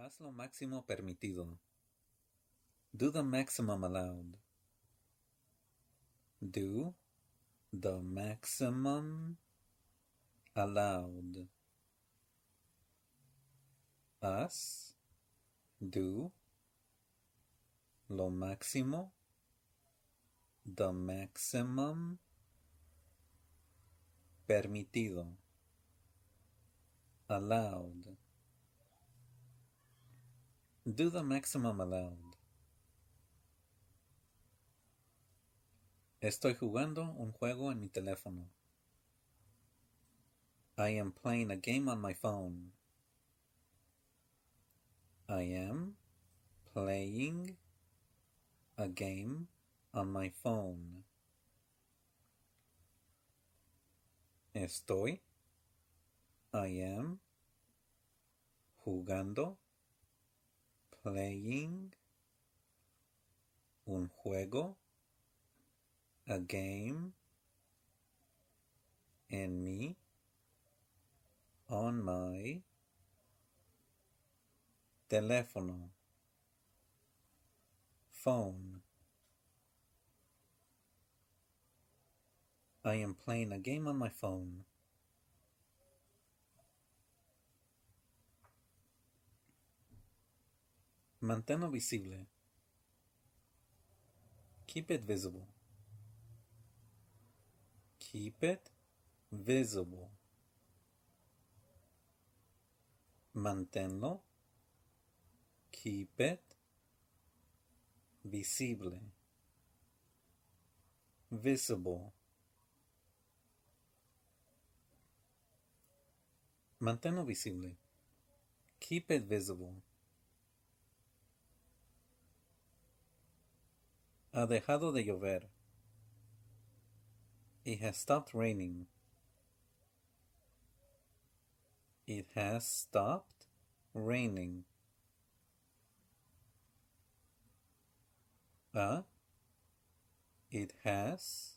Haz lo máximo permitido. Do the maximum allowed. Do the maximum allowed. Haz, do, lo máximo, the maximum, permitido, allowed. Do the maximum allowed. Estoy jugando un juego en mi teléfono. I am playing a game on my phone. I am playing a game on my phone. Estoy, I am, jugando, playing, un juego, a game, en mi, on my, teléfono, phone. I am playing a game on my phone. Manténlo visible. Keep it visible. Keep it visible. Manténlo. Keep it visible. Visible. Manténlo visible. Keep it visible. Ha dejado de llover. It has stopped raining. It has stopped raining. It has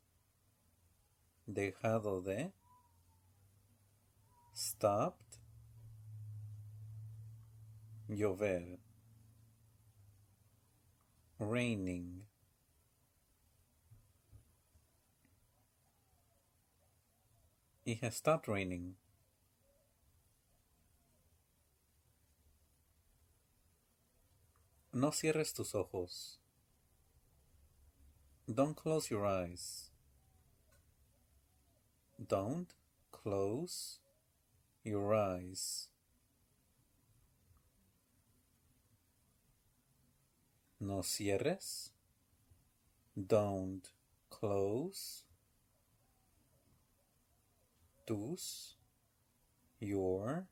dejado de stopped llover. Raining. It has stopped raining. No cierres tus ojos. Don't close your eyes. Don't close your eyes. No cierres. Don't close tus, your,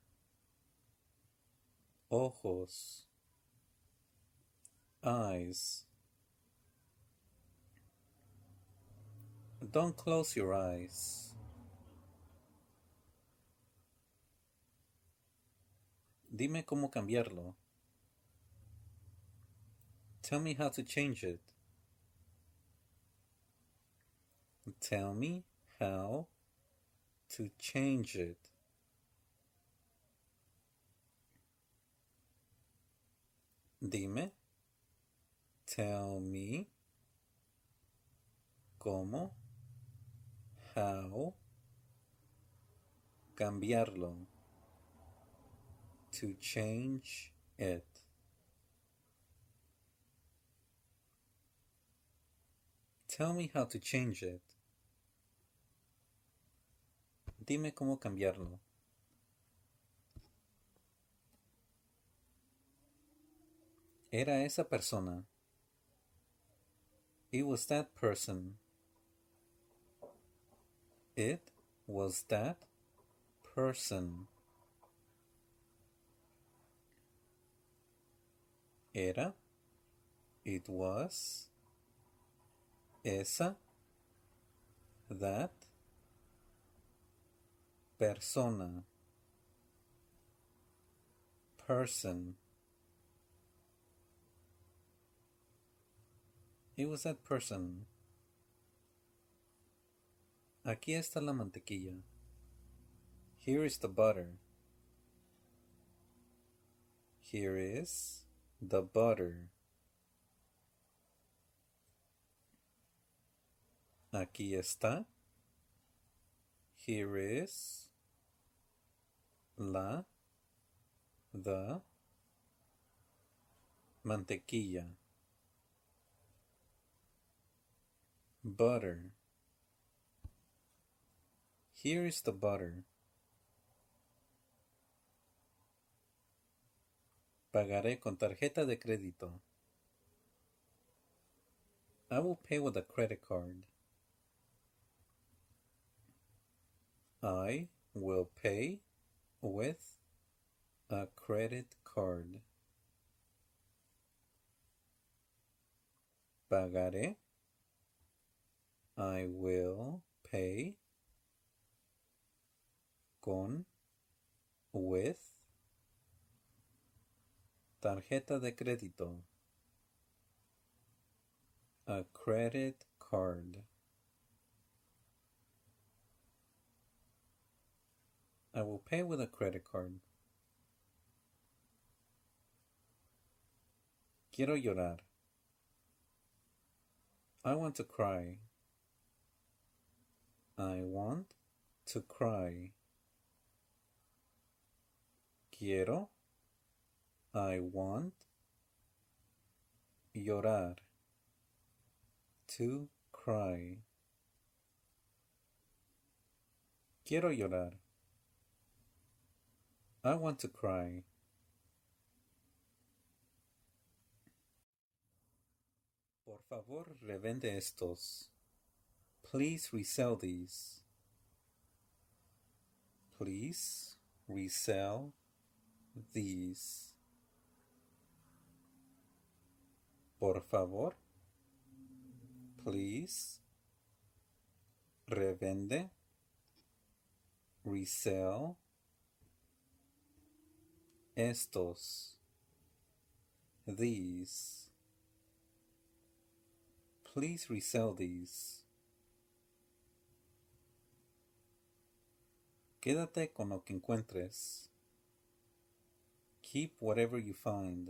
ojos, eyes. Don't close your eyes. Dime cómo cambiarlo. Tell me how to change it. Tell me how to change it. Dime. Tell me. ¿Cómo? How. Cambiarlo. To change it. Tell me how to change it. Dime cómo cambiarlo. Era esa persona. It was that person. It was that person. Era. It was. Esa. That. Persona. Person. It was that person. Aquí está la mantequilla. Here is the butter. Here is the butter. Aquí está. Here is the mantequilla. Butter. Here is the butter. Pagaré con tarjeta de crédito. I will pay with a credit card. I will pay with a credit card. Pagaré. I will pay con, with, tarjeta de crédito, a credit card. I will pay with a credit card. Quiero llorar. I want to cry. I want to cry. Quiero. I want. Llorar. To cry. Quiero llorar. I want to cry. Por favor, revende estos. Please resell these. Please resell these. Por favor. Please. Revende. Resell. Estos. These. Please resell these. Quédate con lo que encuentres. Keep whatever you find.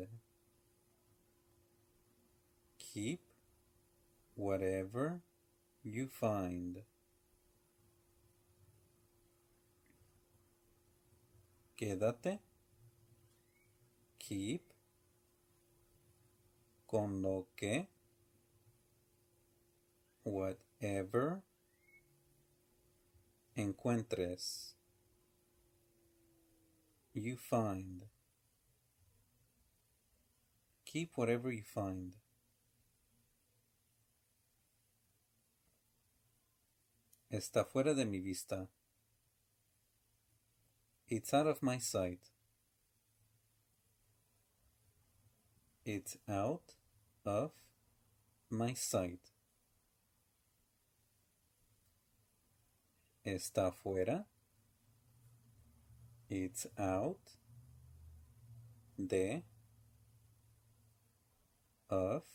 Keep whatever you find. Quédate. Keep con lo que, whatever, encuentres, you find. Keep whatever you find. Está fuera de mi vista. It's out of my sight. It's out of my sight. Está fuera. It's out de, of,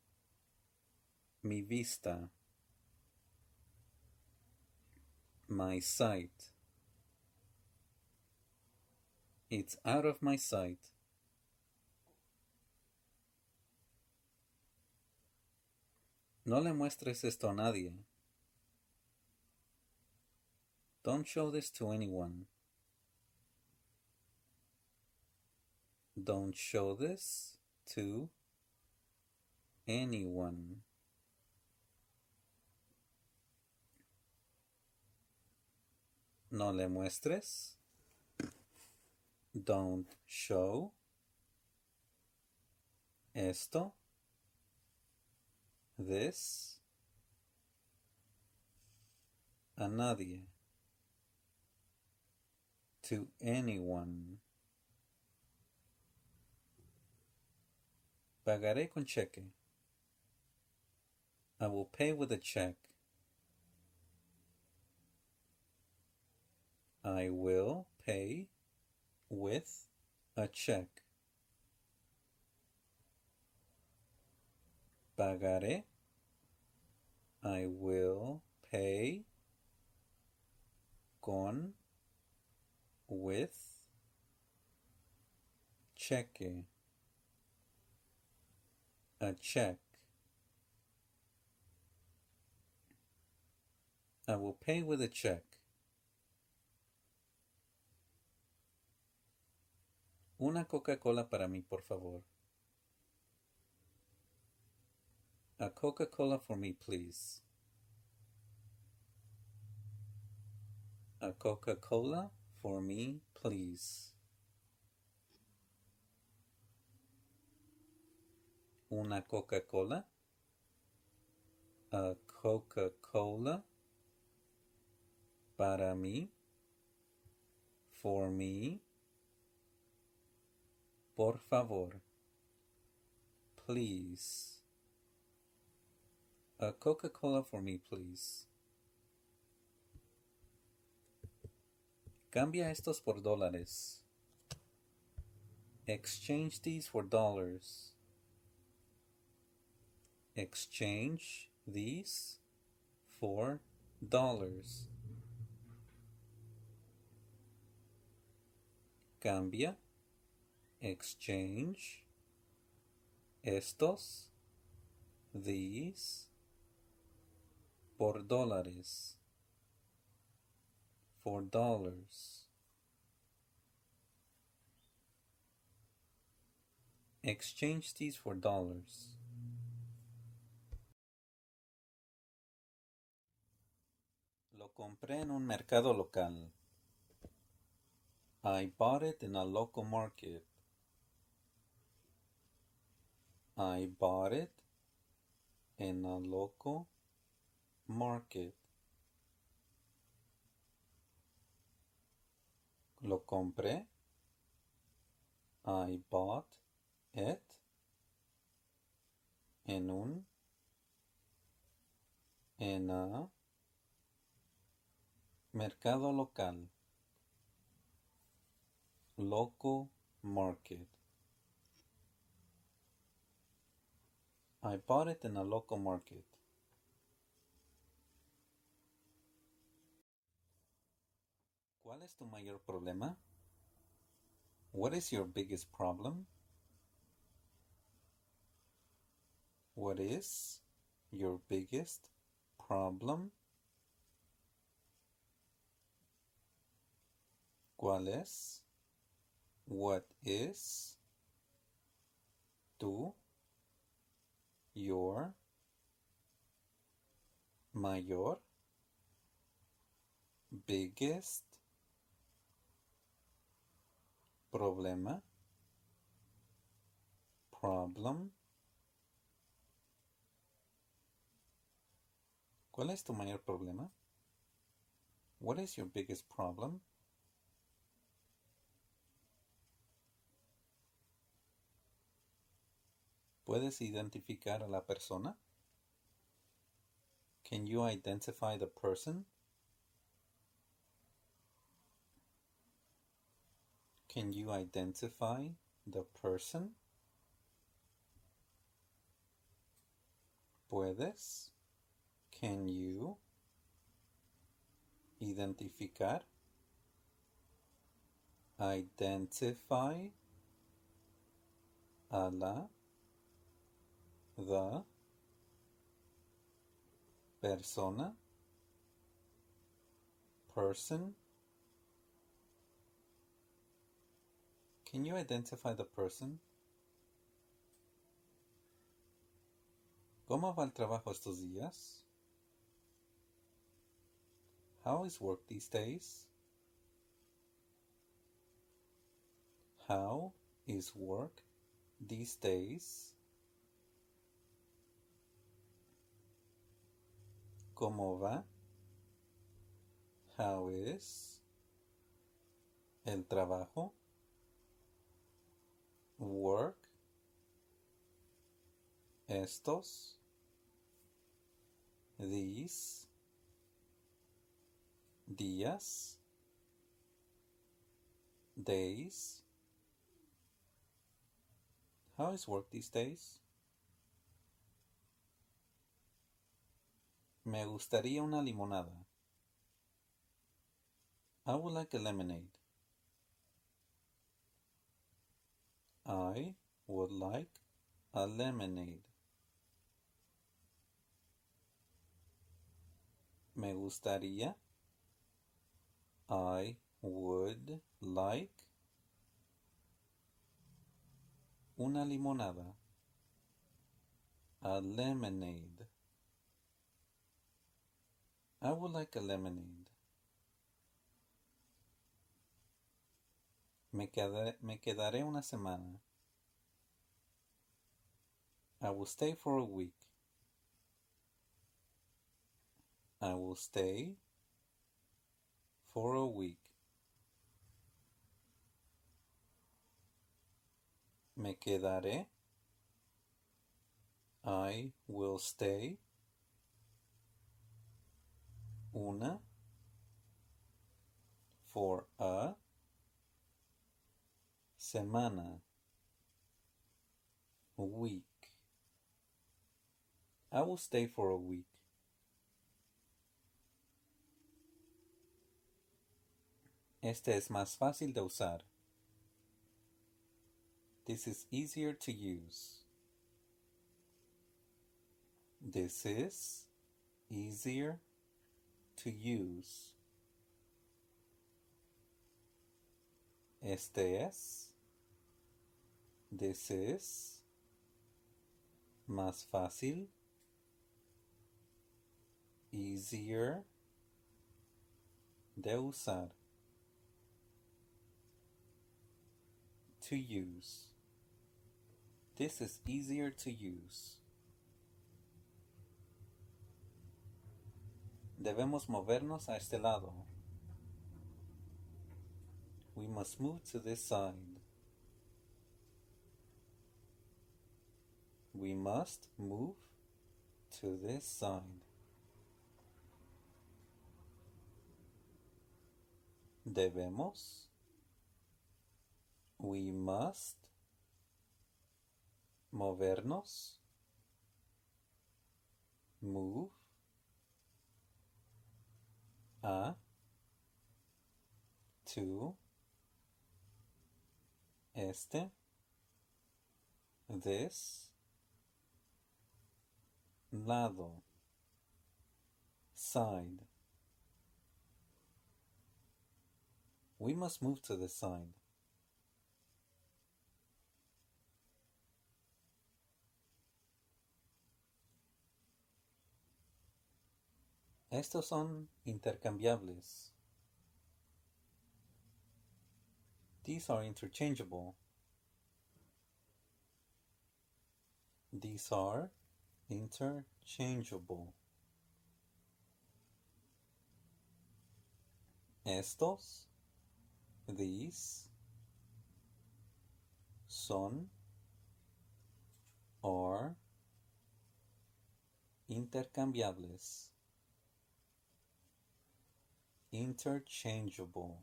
mi vista. My sight. It's out of my sight. No le muestres esto a nadie. Don't show this to anyone. Don't show this to anyone. No le muestres. Don't show esto, this, a nadie, to anyone. Pagaré con cheque. I will pay with a check. I will pay with a check. Pagaré. I will pay con, with, check. cheque, a check. I will pay with a check. Una Coca-Cola para mí, por favor. A Coca-Cola for me, please. A Coca-Cola for me, please. Una Coca-Cola. A Coca-Cola para mí. For me. Por favor. Please. A Coca-Cola for me, please. Cambia estos por dólares. Exchange these for dollars. Exchange these for dollars. Cambia. Exchange. Estos. These. Por dólares. For dollars. Exchange these for dollars. Lo compré en un mercado local. I bought it in a local market. I bought it in a local market. Lo compré. I bought it en a mercado local. Local market. I bought it in a local market. ¿Cuál es tu mayor problema? What is your biggest problem? What is your biggest problem? ¿Cuál es? What is your mayor biggest problema? Problem. ¿Cuál es tu mayor problema? What is your biggest problem? ¿Puedes identificar a la persona? Can you identify the person? Can you identify the person? ¿Puedes? Can you identificar? Identify a la the persona, person. Can you identify the person? ¿Cómo va el trabajo estos días? How is work these days? How is work these days? ¿Cómo va? How is el trabajo? Work. Estos. These. Días. Days. How is work these days? Me gustaría una limonada. I would like a lemonade. I would like a lemonade. Me gustaría. I would like una limonada. A lemonade. I would like a lemonade. Me quedaré una semana. I will stay for a week. I will stay for a week. Me quedaré. I will stay. Una. For a semana. Week. I will stay for a week. Este es más fácil de usar. This is easier to use. This is easier to use. Este es. This is. Más fácil. Easier de usar. To use. This is easier to use. Debemos movernos a este lado. We must move to this side. We must move to this side. Debemos. We must. Movernos. Move. A. To. Este. This. Lado. Side. We must move to the side. Estos son intercambiables. These are interchangeable. These are interchangeable. Estos, these, son, are intercambiables. Interchangeable.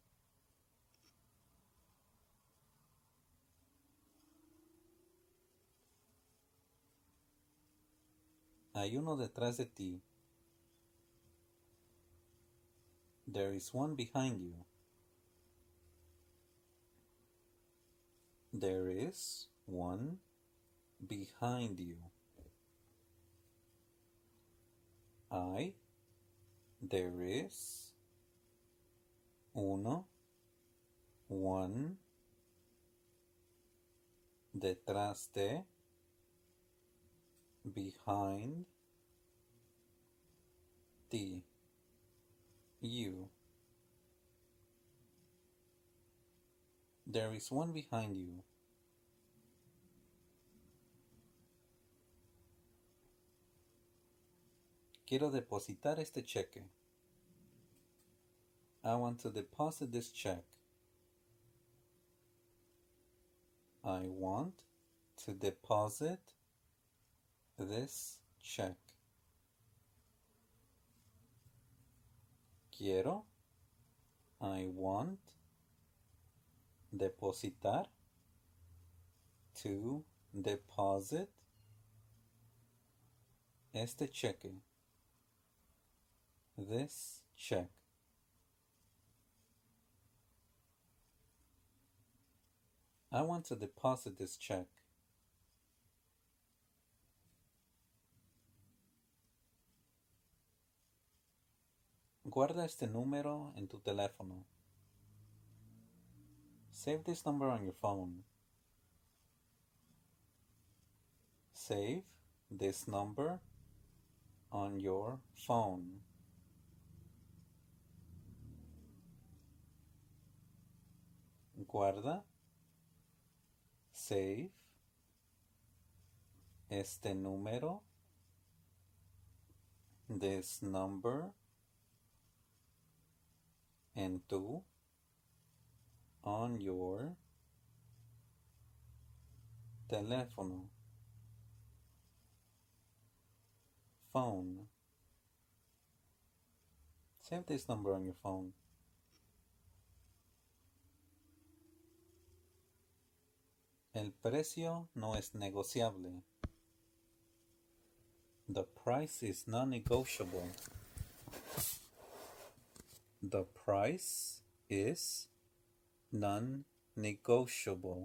Hay uno detrás de ti. There is one behind you. There is one behind you. There is uno, one, detrás de, behind, ti, you. There is one behind you. Quiero depositar este cheque. I want to deposit this check. I want to deposit this check. Quiero. I want. Depositar. To deposit. Este cheque. This check. I want to deposit this check. Guarda este número en tu teléfono. Save this number on your phone. Save this number on your phone. Guarda. Save este número. This number en tu on your teléfono. Phone. Save this number on your phone. El precio no es negociable. The price is non-negotiable. The price is non-negotiable.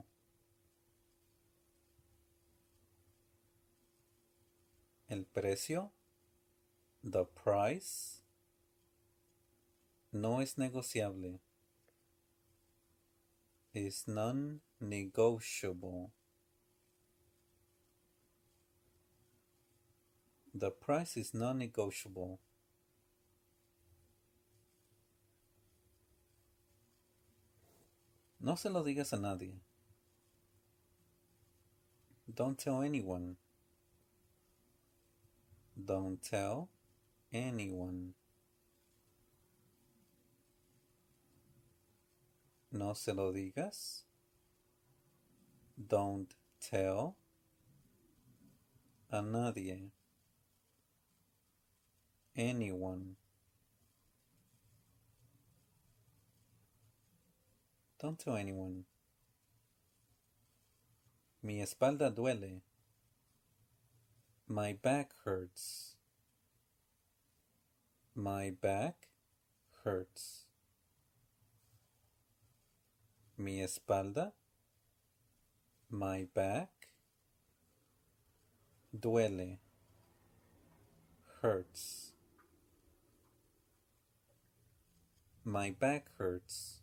El precio, the price, no es negociable. Is non-negotiable. The price is non-negotiable. No se lo digas a nadie. Don't tell anyone. Don't tell anyone. No se lo digas. Don't tell a nadie. Anyone. Don't tell anyone. Mi espalda duele. My back hurts. My back hurts. Mi espalda. My back. Duele. Hurts. My back hurts.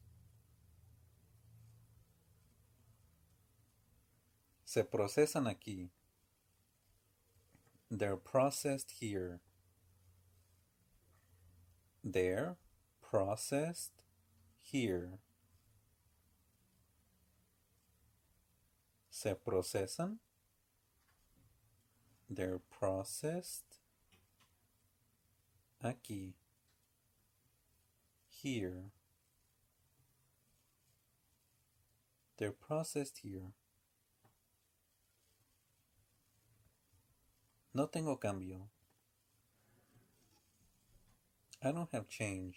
Se procesan aquí. They're processed here. They're processed here. Se procesan. They're processed aquí. Here. They're processed here. No tengo cambio. I don't have change.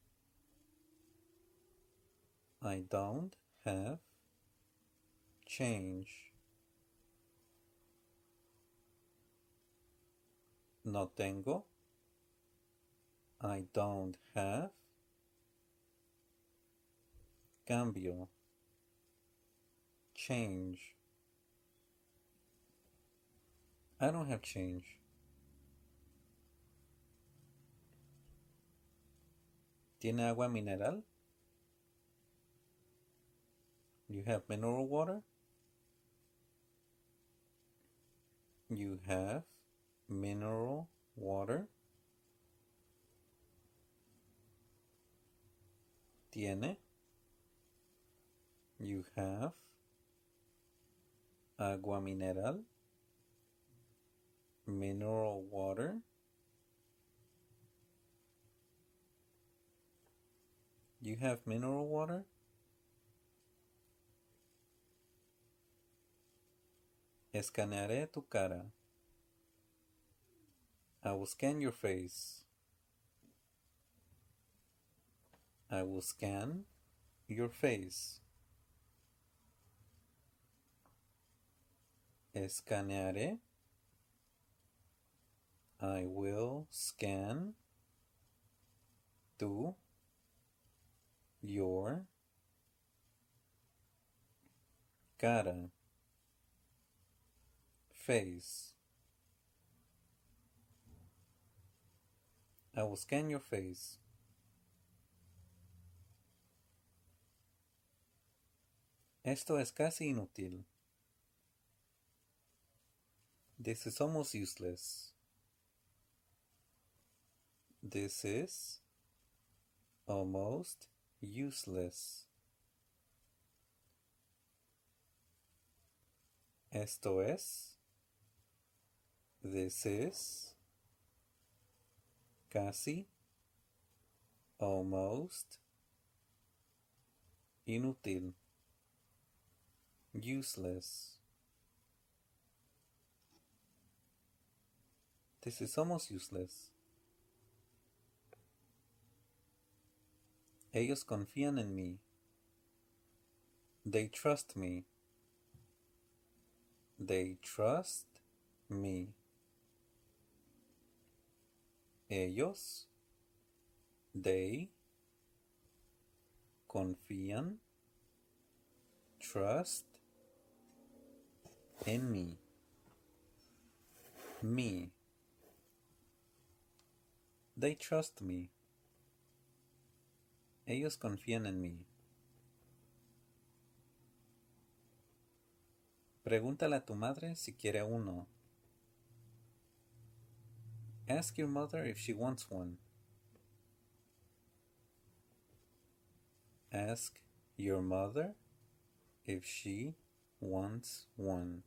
I don't have change. No tengo. I don't have cambio. Change. I don't have change. ¿Tiene agua mineral? You have mineral water? You have mineral water? ¿Tiene? You have agua mineral? Mineral water? You have mineral water? Escanearé tu cara. I will scan your face. I will scan your face. Escanearé. I will scan your cara, face. I will scan your face. Esto es casi inútil. This is almost useless. This is almost useless. Esto es. This is. Casi. Almost. Inútil. Useless. This is almost useless. Ellos confían en mí. They trust me. They trust me. Ellos. They. Confían. Trust. En mí. Me. They trust me. Ellos confían en mí. Pregúntale a tu madre si quiere uno. Ask your mother if she wants one. Ask your mother if she wants one.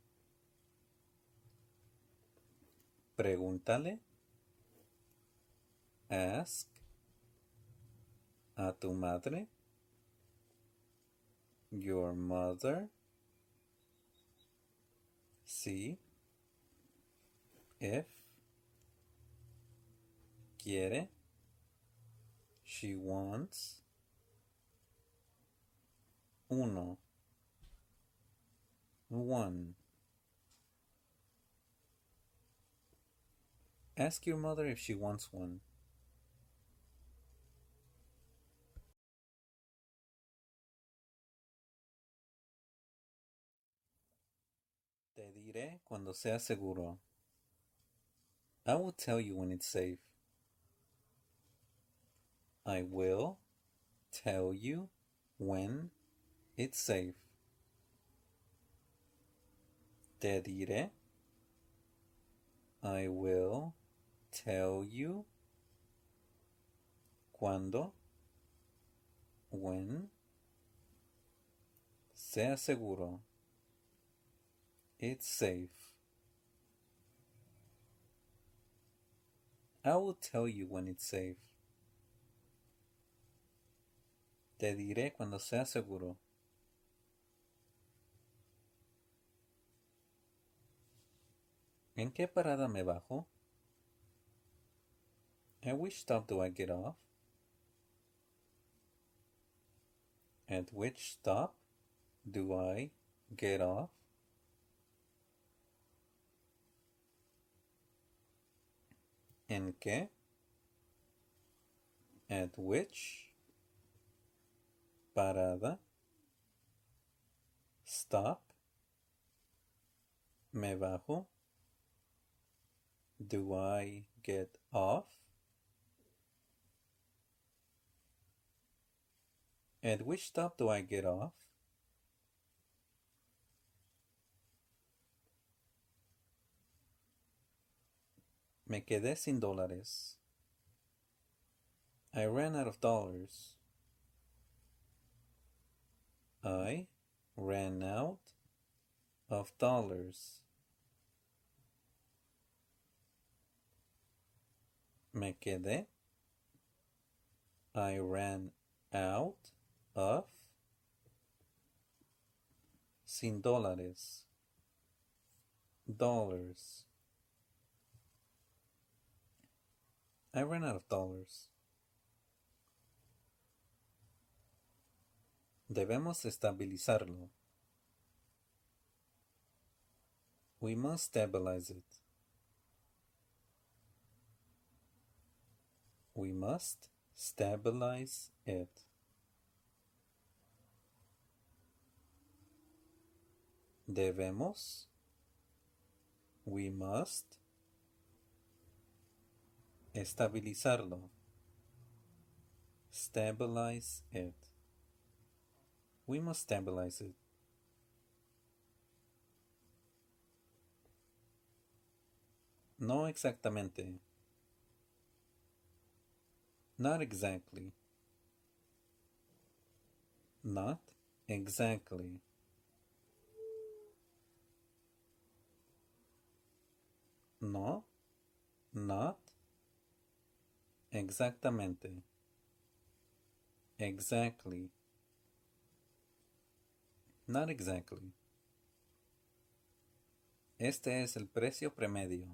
Pregúntale. Ask a tu madre. Your mother. Si. If. Quiere. She wants. Uno. One. Ask your mother if she wants one. Te diré cuando sea seguro. I will tell you when it's safe. I will tell you when it's safe. Te diré. I will tell you cuando, when, sea seguro. It's safe. I will tell you when it's safe. Te diré cuando sea seguro. ¿En qué parada me bajo? At which stop do I get off? At which stop do I get off? ¿En qué? At which parada, stop, me bajo, do I get off? At which stop do I get off? Me quedé sin dólares. I ran out of dollars. I ran out of dollars. Me quedé. I ran out of. Sin dólares. Dollars. I ran out of dollars. Debemos estabilizarlo. We must stabilize it. We must stabilize it. Debemos. We must. Estabilizarlo. Stabilize it. We must stabilize it. No exactamente. Not exactly. Not exactly. No, not exactamente. Exactly. Not exactly. Este es el precio promedio.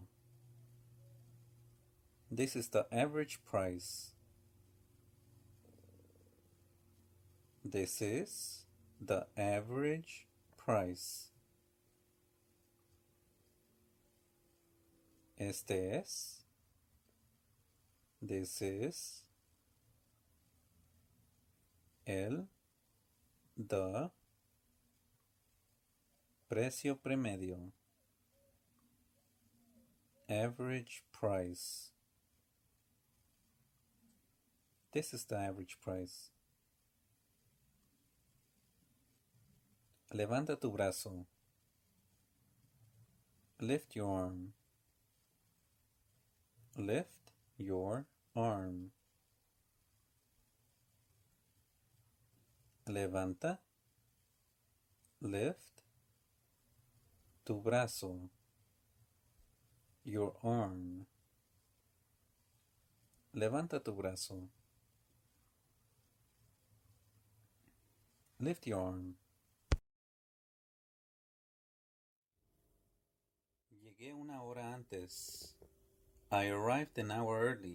This is the average price. This is the average price. Este es. This is. El. The. Precio promedio. Average price. This is the average price. Levanta tu brazo. Lift your arm. Lift your arm. Levanta. Lift. Tu brazo. Your arm. Levanta tu brazo. Lift your arm. Llegué una hora antes. I arrived an hour early.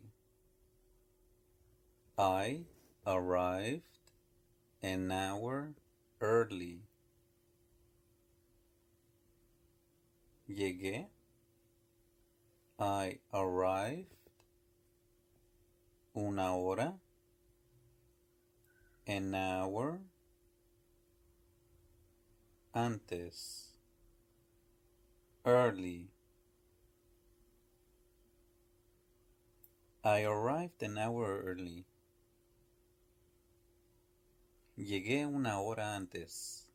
I arrived an hour early. Llegué. I arrived una hora. An hour. Antes. Early. I arrived an hour early. Llegué una hora antes.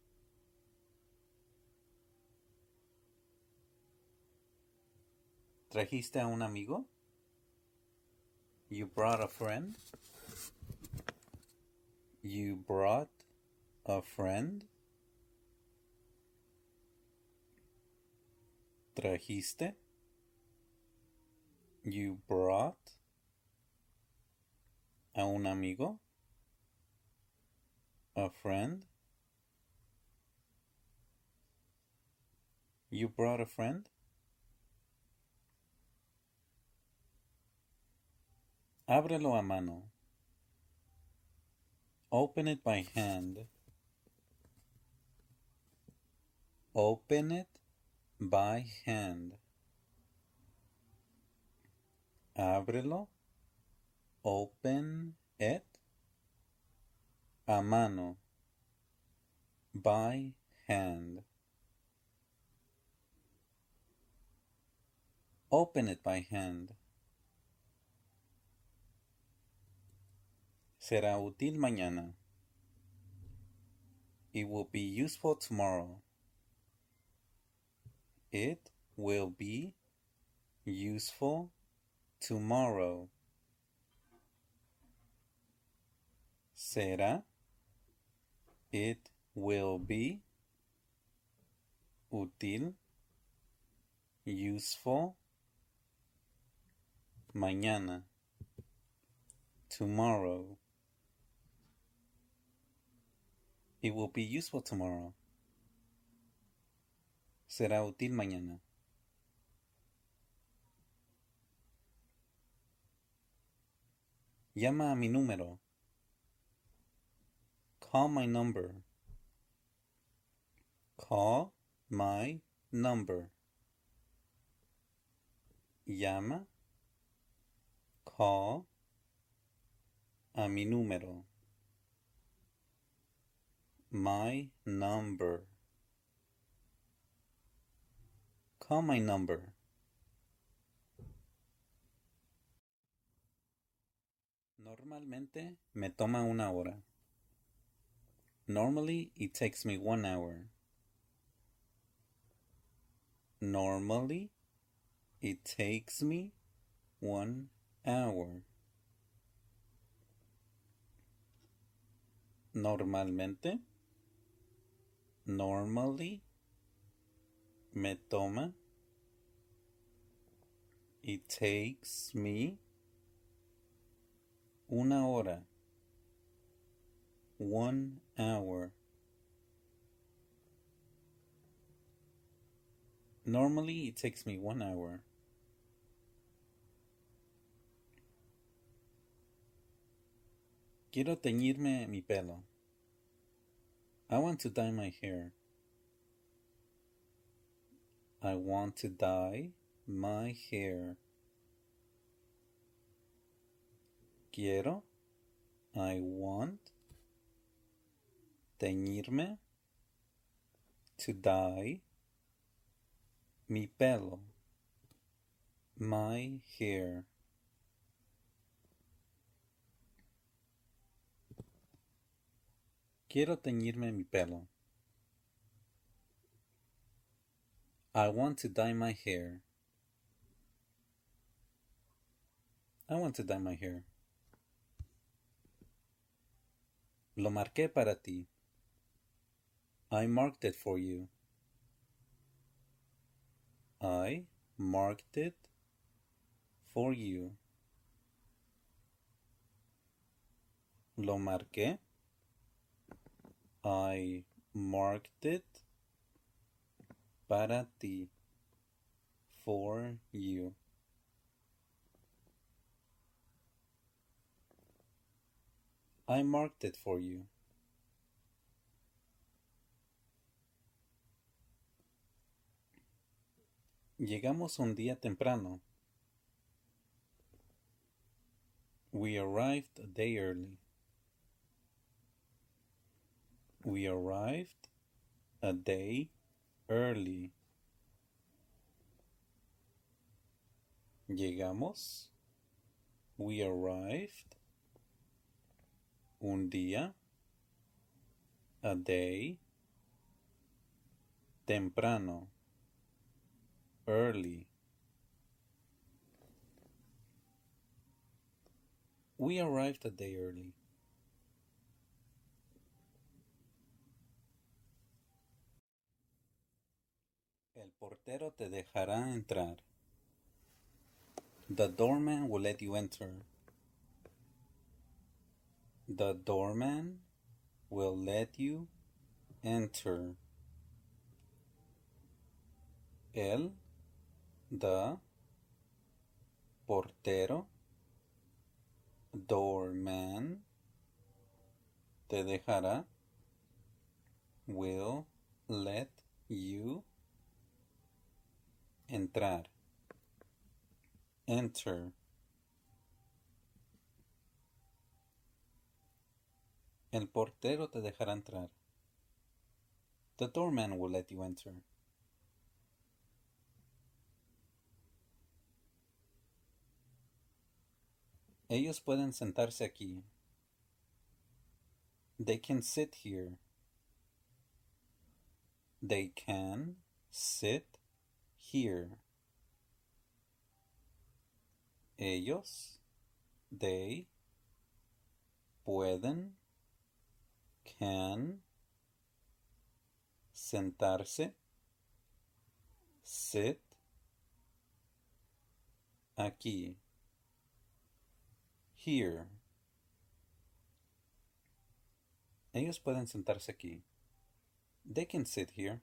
¿Trajiste a un amigo? You brought a friend? You brought a friend? ¿Trajiste? You brought a un amigo? A friend? You brought a friend? Ábrelo a mano. Open it by hand. Open it by hand. Ábrelo. Open it. A mano. By hand. Open it by hand. Será útil mañana. It will be useful tomorrow. It will be useful tomorrow. Será. It will be útil, useful, mañana, tomorrow. It will be useful tomorrow. Será útil mañana. Llama a mi número. Call my number. Call my number. Llama. Call a mi número. My number. Call my number. Normalmente me toma una hora. Normally it takes me 1 hour. Normally it takes me 1 hour. Normalmente, normally, me toma, it takes me, una hora, 1 hour. Normally, it takes me 1 hour. Quiero teñirme mi pelo. I want to dye my hair. I want to dye my hair. Quiero, I want, teñirme, to dye, mi pelo, my hair. Quiero teñirme mi pelo. I want to dye my hair. I want to dye my hair. Lo marqué para ti. I marked it for you. I marked it for you. Lo marqué. I marked it para ti. For you. I marked it for you. Llegamos un día temprano. We arrived a day early. We arrived a day early. Llegamos. We arrived. Un día. A day. Temprano. Early. We arrived a day early. El portero te dejará entrar. The doorman will let you enter. The doorman will let you enter. El, the, portero, doorman, te dejará, will let you entrar. Enter. El portero te dejará entrar. The doorman will let you enter. Ellos pueden sentarse aquí. They can sit here. They can sit here. Ellos, they, pueden, can, sentarse, sit, aquí, here. Ellos pueden sentarse aquí. They can sit here.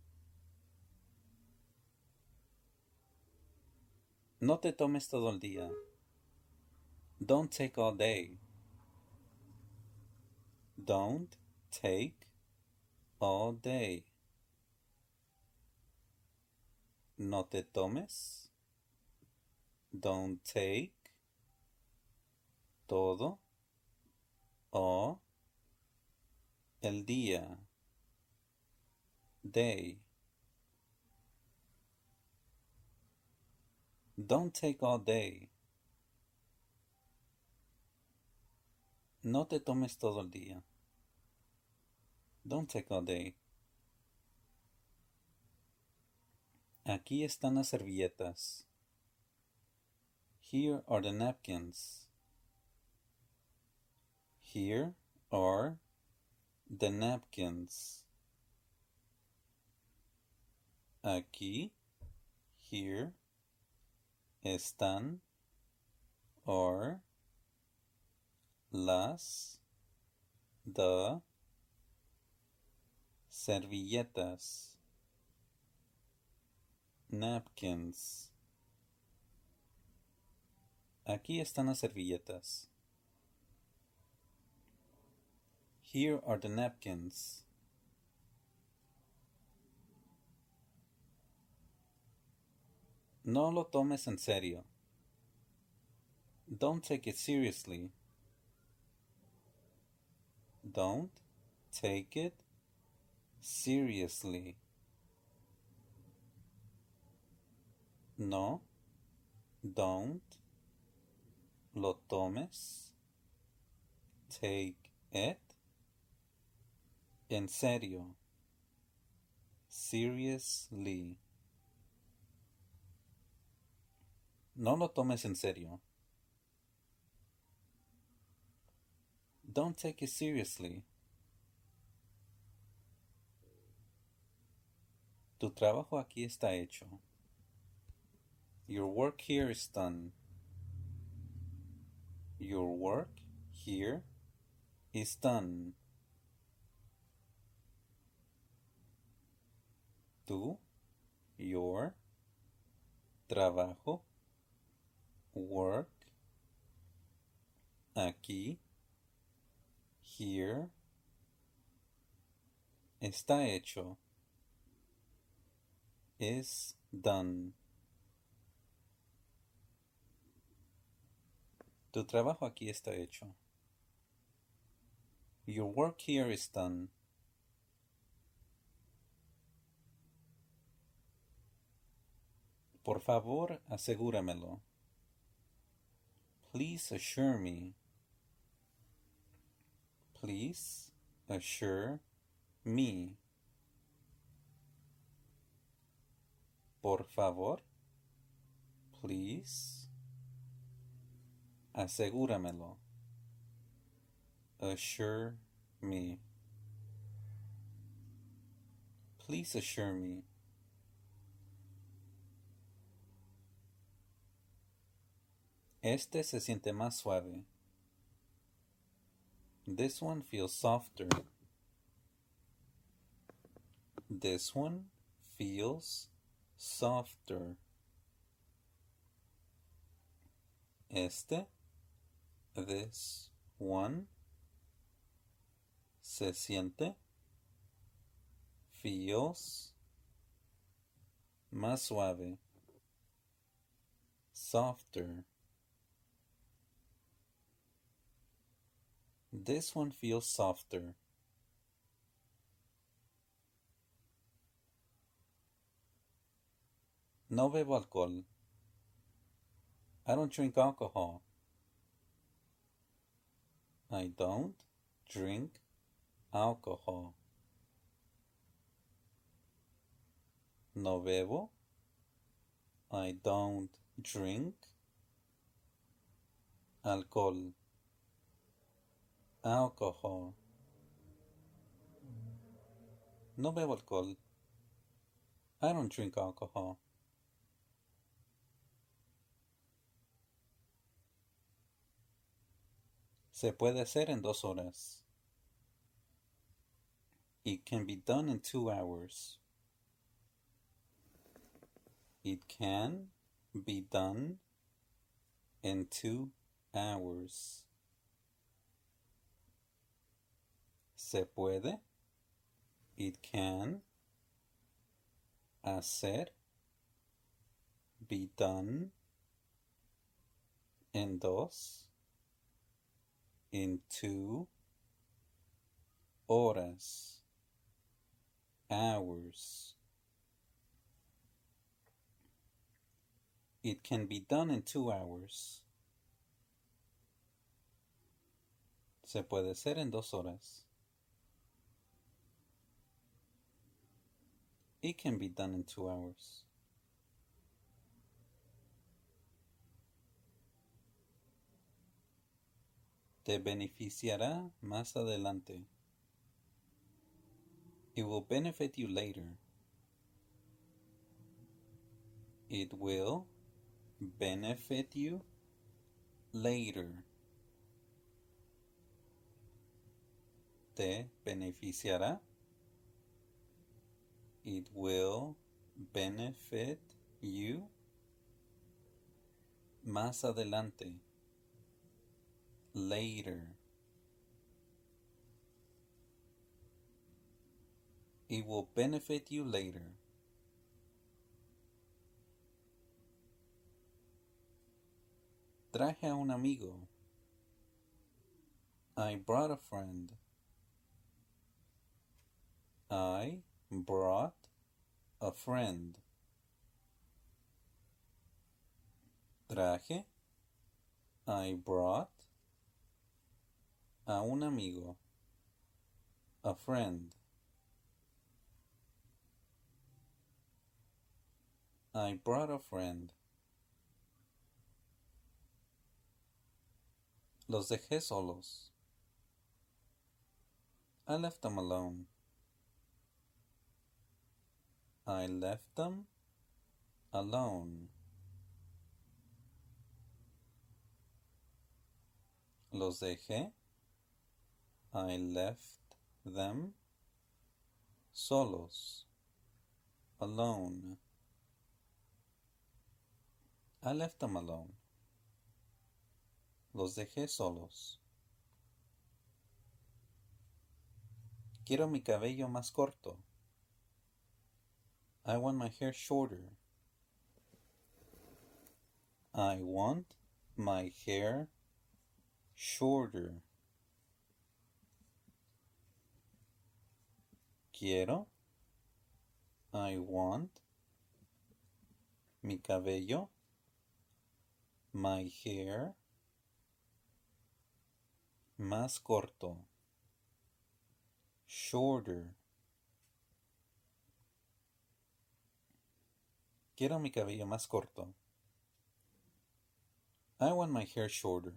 No te tomes todo el día. Don't take all day. Don't take all day. No te tomes. Don't take todo o el día. Day. Don't take all day. No te tomes todo el día. Don't take all day. Aquí están las servilletas. Here are the napkins. Here are the napkins. Aquí, here, están, are, las, the, servilletas, napkins. Aquí están las servilletas. Here are the napkins. No lo tomes en serio. Don't take it seriously. Don't take it seriously. No, don't lo tomes. Take it en serio. Seriously. No lo tomes en serio. Don't take it seriously. Tu trabajo aquí está hecho. Your work here is done. Your work here is done. Tu, your, trabajo, work, aquí, here, está hecho, is done. Tu trabajo aquí está hecho. Your work here is done. Por favor, asegúramelo. Please assure me. Please assure me. Por favor, please, asegúramelo. Assure me. Please assure me. Este se siente más suave. This one feels softer. This one feels softer. Este, this one, se siente, feels, más suave, softer. This one feels softer. No bebo alcohol. I don't drink alcohol. I don't drink alcohol. No bebo. I don't drink alcohol. Alcohol. No bebo alcohol. I don't drink alcohol. Se puede hacer en 2 horas. It can be done in 2 hours. It can be done in 2 hours. Se puede. It can. Hacer. Be done. En 2. In 2 horas. Hours. It can be done in 2 hours. Se puede hacer en 2 horas. It can be done in 2 hours. Te beneficiará más adelante. It will benefit you later. It will benefit you later. Te beneficiará. It will benefit you más adelante. Later. It will benefit you later. Traje a un amigo. I brought a friend. I brought a friend. Traje. I brought a un amigo. A friend. I brought a friend. Los dejé solos. I left them alone. I left them alone. Los dejé. I left them solos. Alone. I left them alone. Los dejé solos. Quiero mi cabello más corto. I want my hair shorter. I want my hair shorter. Quiero. I want. Mi cabello. My hair. Más corto. Shorter. Quiero mi cabello más corto. I want my hair shorter.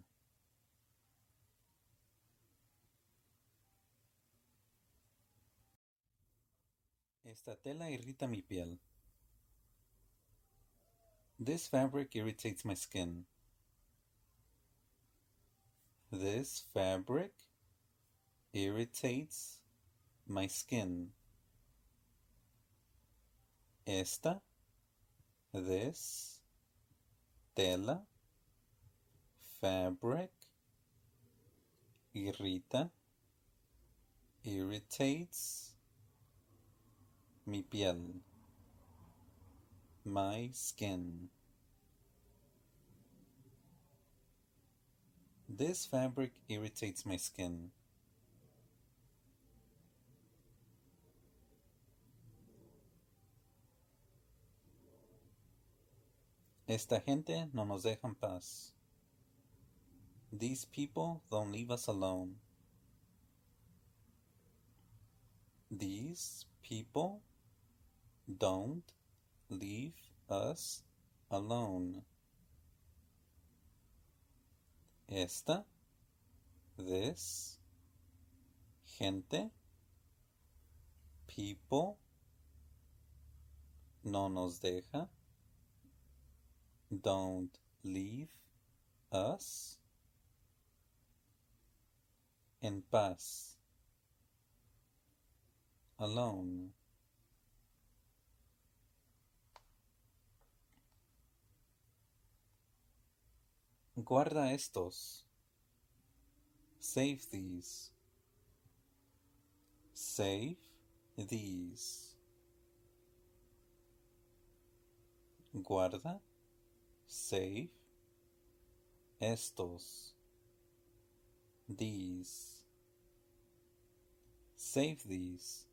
Esta tela irrita mi piel. This fabric irritates my skin. This fabric irritates my skin. Esta, this, tela, fabric, irrita, irritates, mi piel, my skin. This fabric irritates my skin. Esta gente no nos deja en paz. These people don't leave us alone. These people don't leave us alone. Esta, this, gente, people, no nos deja, don't leave us, en paz, alone. Guarda estos. Save these. Save these. Guarda. Save. Estos. These. Save these.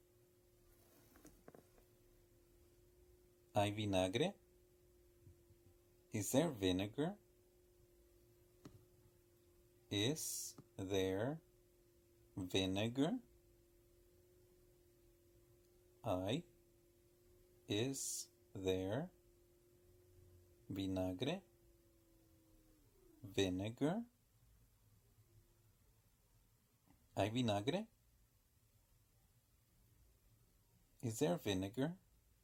¿Hay vinagre? Is there vinegar? Is there vinegar? Hay. Is there vinagre? Vinegar. ¿Hay vinagre? Is there vinegar?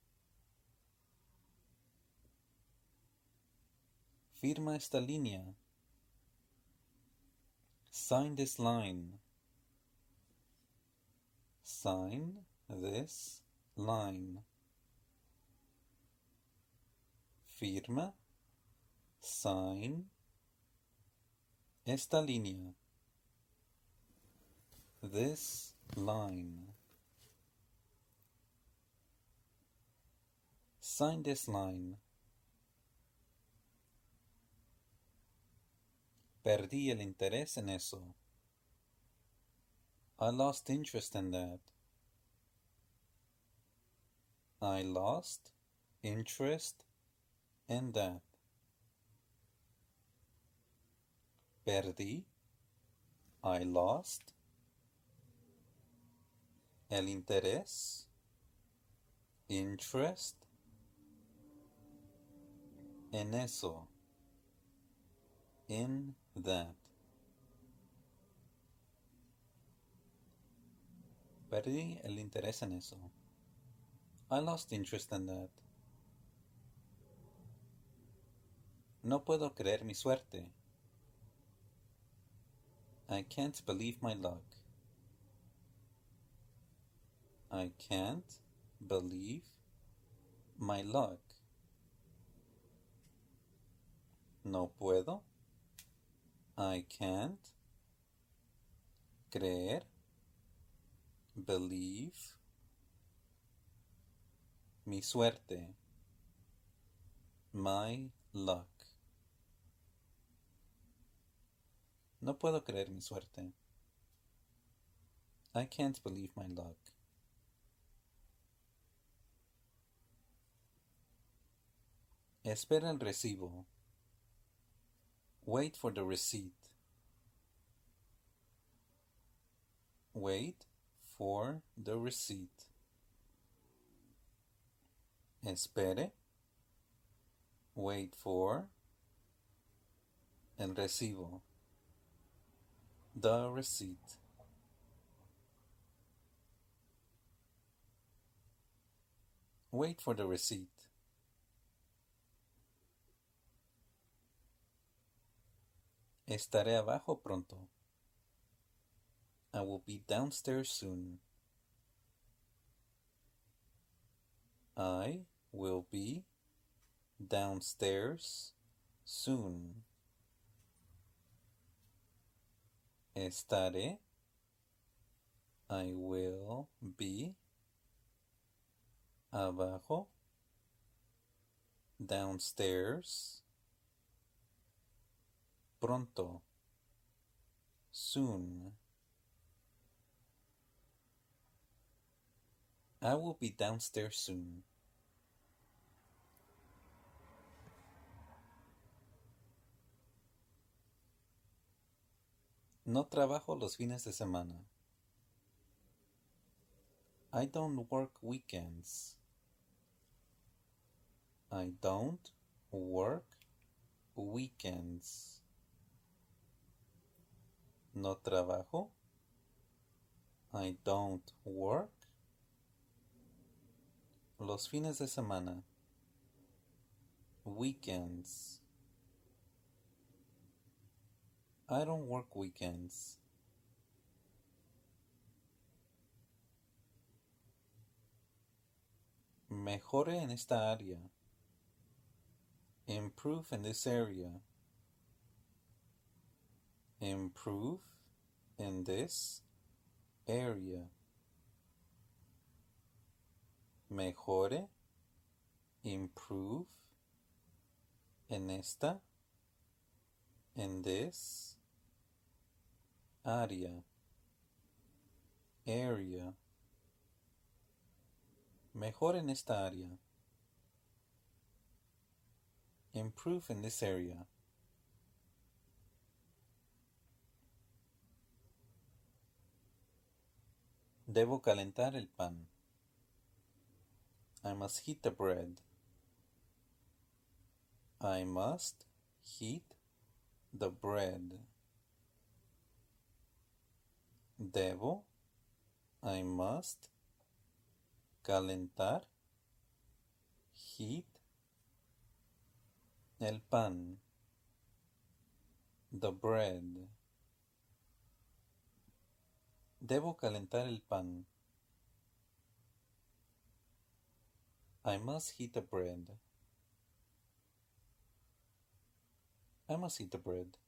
Firma esta línea. Sign this line. Sign this line. Firma. Sign esta línea. This line. Sign this line. Perdí el interés en eso. I lost interest in that. I lost interest in that. Perdí. I lost. El interés. Interest. En eso. In that. Perdí el interés en eso. I lost interest in that. No puedo creer mi suerte. I can't believe my luck. I can't believe my luck. No puedo. I can't creer, believe, mi suerte, my luck. No puedo creer mi suerte. I can't believe my luck. Espera el recibo. Wait for the receipt. Wait for the receipt. Espere. Wait for el recibo. The receipt. Wait for the receipt. Estaré abajo pronto. I will be downstairs soon. I will be downstairs soon. Estaré. I will be abajo. Downstairs. Pronto. Soon. I will be downstairs soon. No trabajo los fines de semana. I don't work weekends. I don't work weekends. No trabajo. I don't work los fines de semana. Weekends. I don't work weekends. Mejore en esta área. Improve in this area. Improve in this area. Mejore. Improve. En esta. In this. Área. Area. Mejor en esta área. Improve in this area. Debo calentar el pan. I must heat the bread. I must heat the bread. Debo, I must, calentar, heat, el pan, the bread. Debo calentar el pan. I must heat the bread. I must heat the bread.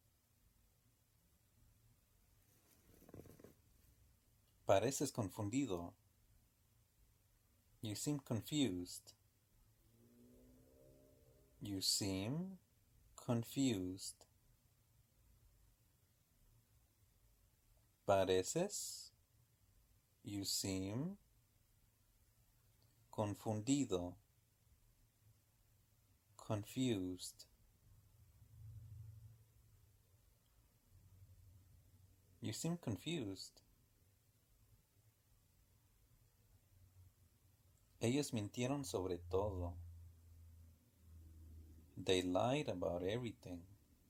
Pareces confundido. You seem confused. You seem confused. Pareces. You seem confundido. Confused. You seem confused. Ellos mintieron sobre todo. They lied about everything.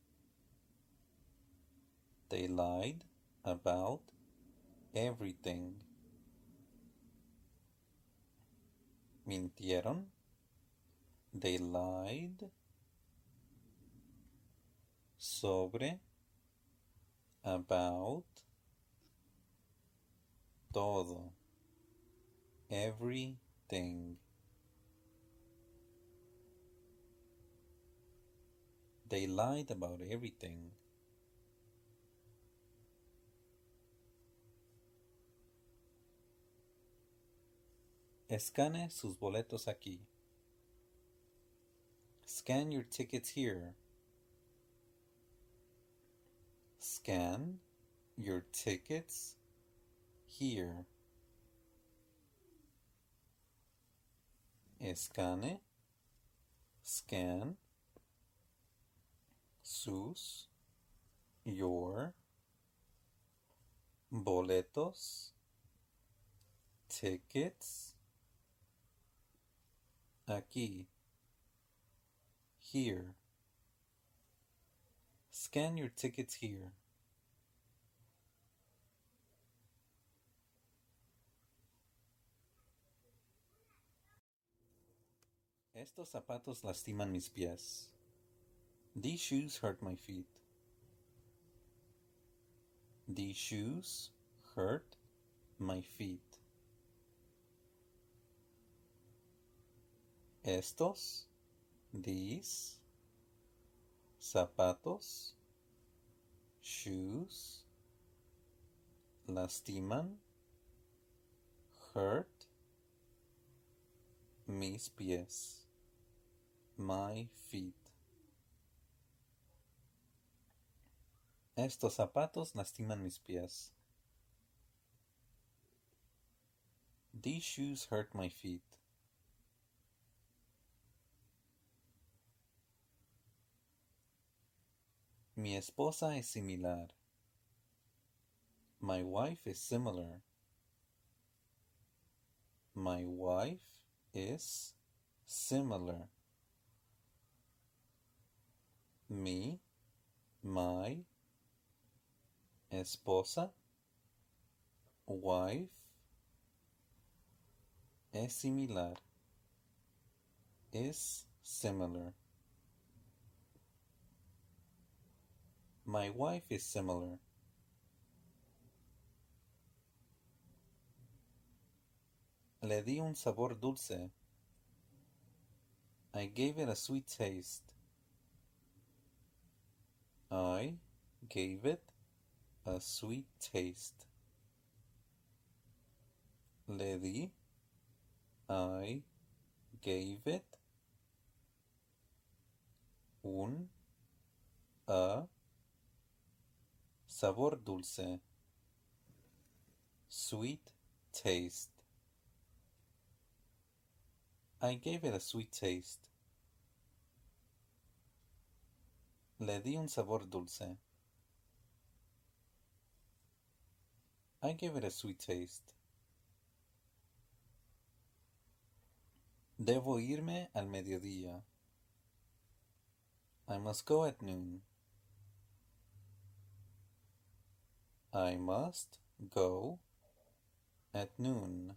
They lied about everything. Mintieron. They lied sobre, about, todo, everything. They lied about everything. Escane sus boletos aquí. Scan your tickets here. Scan your tickets here. Escane, scan, sus, your, boletos, tickets, aquí, here. Scan your tickets here. Estos zapatos lastiman mis pies. These shoes hurt my feet. These shoes hurt my feet. Estos, these, zapatos, shoes, lastiman, hurt, mis pies, my feet. Estos zapatos lastiman mis pies. These shoes hurt my feet. Mi esposa es similar. My wife is similar. My wife is similar. Mi, my, esposa, wife, es similar. Is similar. My wife is similar. Le di un sabor dulce. I gave it a sweet taste. I gave it a sweet taste. Le di. I gave it un, a, sabor dulce, sweet taste. I gave it a sweet taste. Le di un sabor dulce. I gave it a sweet taste. Debo irme al mediodía. I must go at noon. I must go at noon.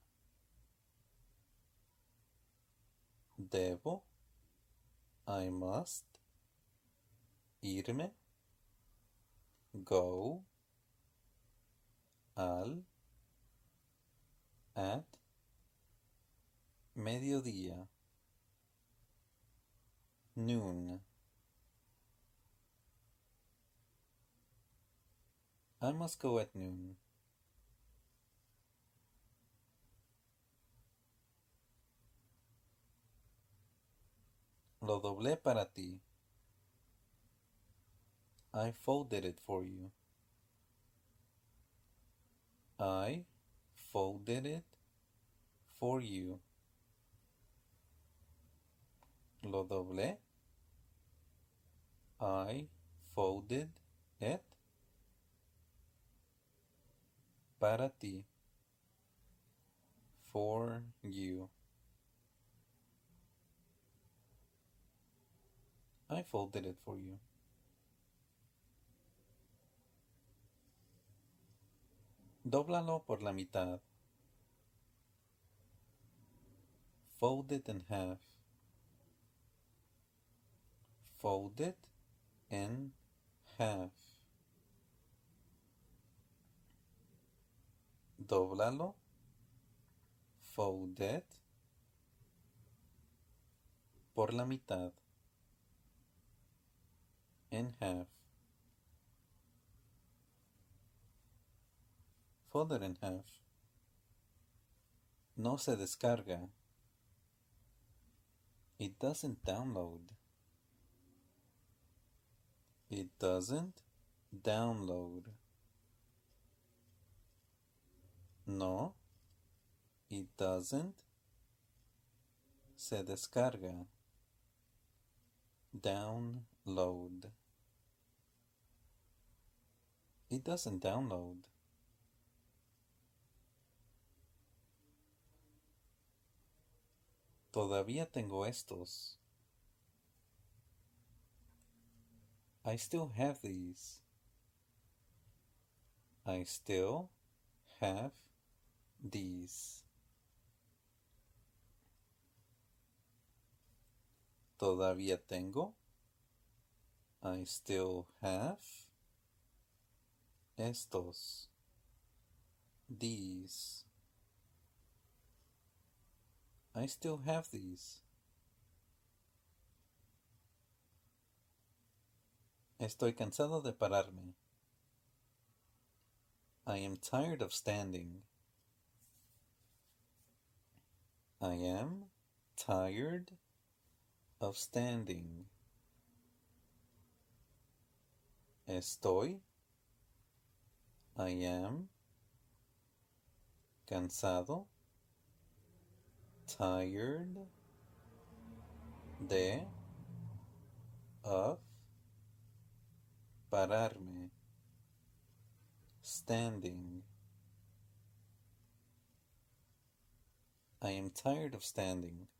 Debo. I must. Irme. Go. Al. At. Mediodía. Noon. I must go at noon. Lo doblé para ti. I folded it for you. I folded it for you. Lo doblé. I folded it para ti. For you. I folded it for you. Dóblalo por la mitad. Fold it in half. Fold it in half. Dóblalo. Fold it por la mitad. In half. Fold it in half. No se descarga. It doesn't download. It doesn't download. No, it doesn't se descarga. Download. It doesn't download. Todavía tengo estos. I still have these. I still have these. Todavía tengo. I still have estos. These. I still have these. Estoy cansado de pararme. I am tired of standing. I am tired of standing. Estoy. I am. Cansado. Tired. De. Of. Pararme. Standing. I am tired of standing.